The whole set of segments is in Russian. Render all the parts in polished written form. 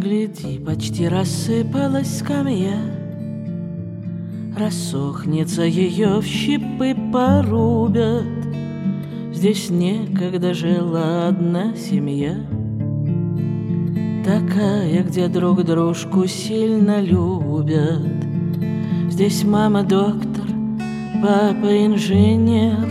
гляди, почти рассыпалась скамья, рассохнется, ее в щепы порубят. Здесь некогда жила одна семья, такая, где друг дружку сильно любят. Здесь мама доктор, папа инженер,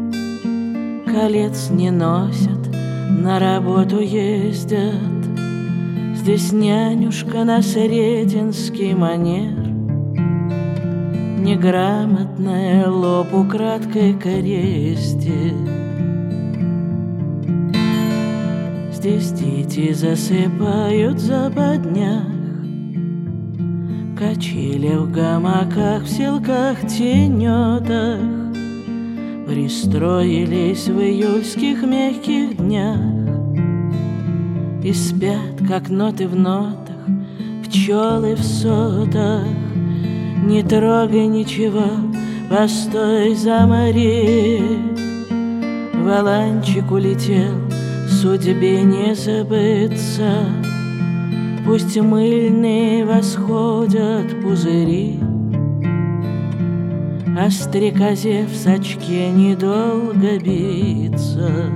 колец не носят, на работу ездят. Здесь нянюшка на сретенский манер, неграмотная лоб украдкой крестит. Здесь дети засыпают в западнях, качели в гамаках, в селках, тенетах пристроились в июльских мягких днях и спят, как ноты в нотах, пчелы в сотах. Не трогай ничего, постой, замори. Валанчик улетел, судьбе не забыться. Пусть мыльные восходят пузыри, а стрекозе в сачке недолго биться.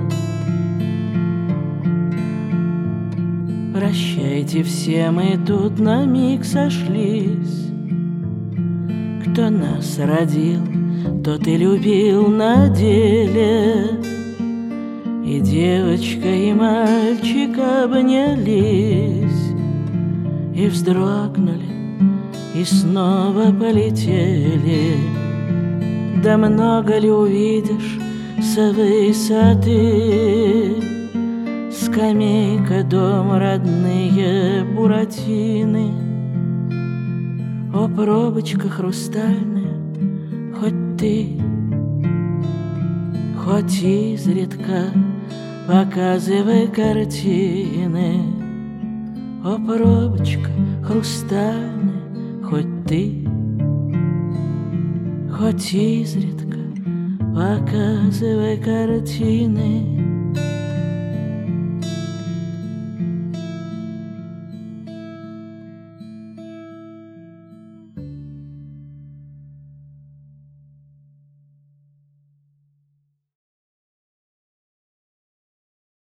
Прощайте все, мы тут на миг сошлись. Кто нас родил, тот и любил на деле. И девочка, и мальчик обнялись, и вздрогнули, и снова полетели. Да много ли увидишь с высоты? Скамейка, дом, родные буратины. О, пробочка хрустальная, хоть ты, хоть изредка показывай картины. О, пробочка хрустальная, хоть ты, хоть изредка показывай картины.